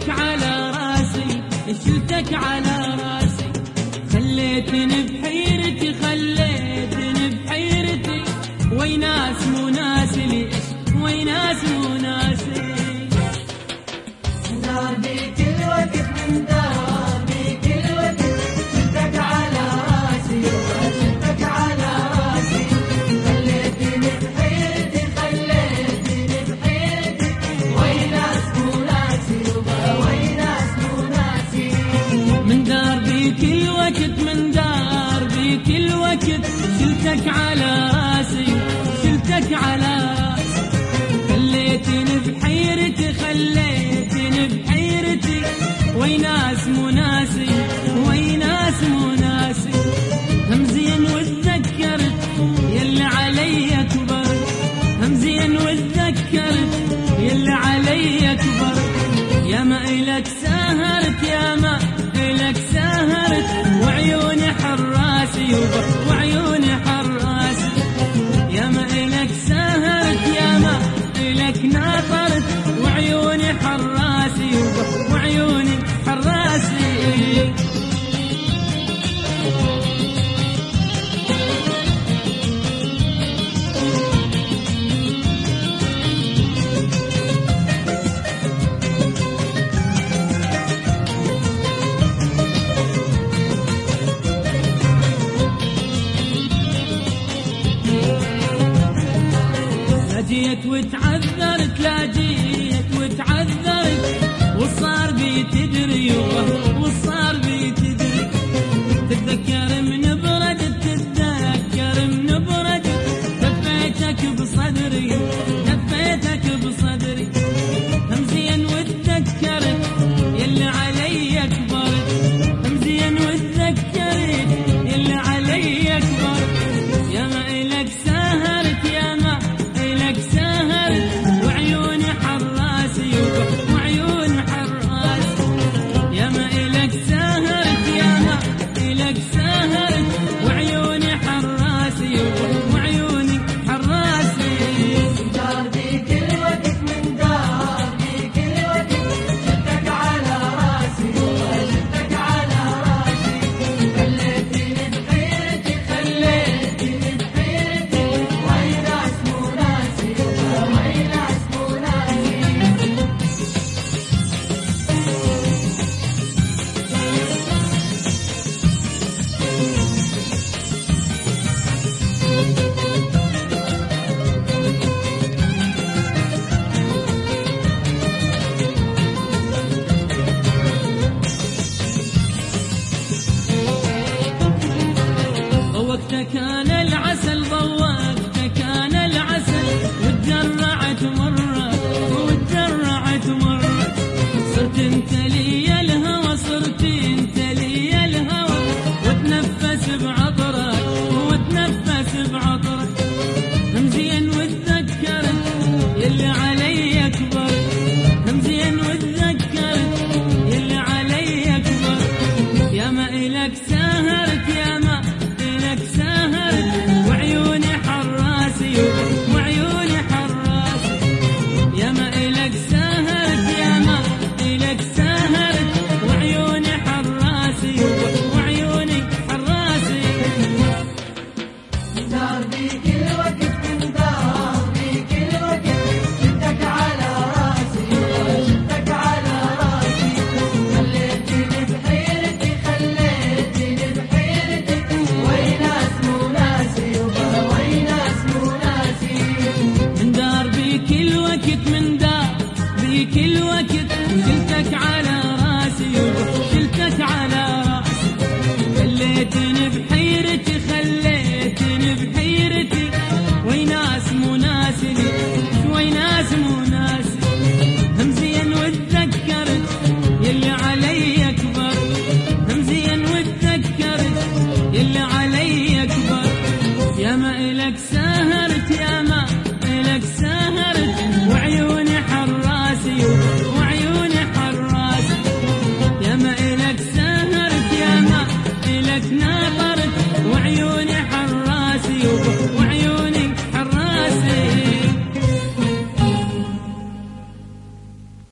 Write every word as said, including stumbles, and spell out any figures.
شلتك على راسي شلتك على راسي، خليتني بحيرتي خليتني بحيرتي، ويناس مو ناسي ليش ويناس مو ناسي. دار بيك الوقت من دار بيك الوقت، شلتك على راسي شلتك على راسي، خليتني بحيرتي خليتني بحيرتي، ويناس مو ناسي ويناس مو ناسي. من دار بيك الوقت من دار بيك الوقت، شلتك على راسي شلتك على راسي، خليتني بحيرتي خليتني بحيرتي، ويناس مو ناسي ويناس مو ناسي. هم زين وتذكرت يلي علي كبرت، هم زين وتذكرت يلي علي كبرت، يا ما إلك سهرت يا ما إلك سهرت، وعيوني حراسي وعيوني حراسي، يا ما إلك سهرت يا ما إلك ناطرت، وعيوني حراسي وعيوني حراسي. جيت وتعذرت لا جيت وتعذرت، وصار بي تدري وصار بي تدري، تتذكر من برد تتذكر من برد، دفيتك بصدري دفيتك بصدري، هم زين وتذكرت يلي علي كبرت، هم زين وتذكرت يلي علي كبرت، يا ما إلك سهرت يا ما سهرت، وعيوني حراسي وعيوني حراسي، يا ما إلك سهرت يا ما إلك سهرت، وعيوني حراسي وعيوني حراسي. دار بيك الوقت من دار بيك الوقت، شلتك على راسي شلتك على راسي، خليتني بحيرتي خليتني بحيرتي، ويناس مو ناسي ويناس مو ناسي. ضوقت كان العسل ضوقت كان العسل، وتجرعت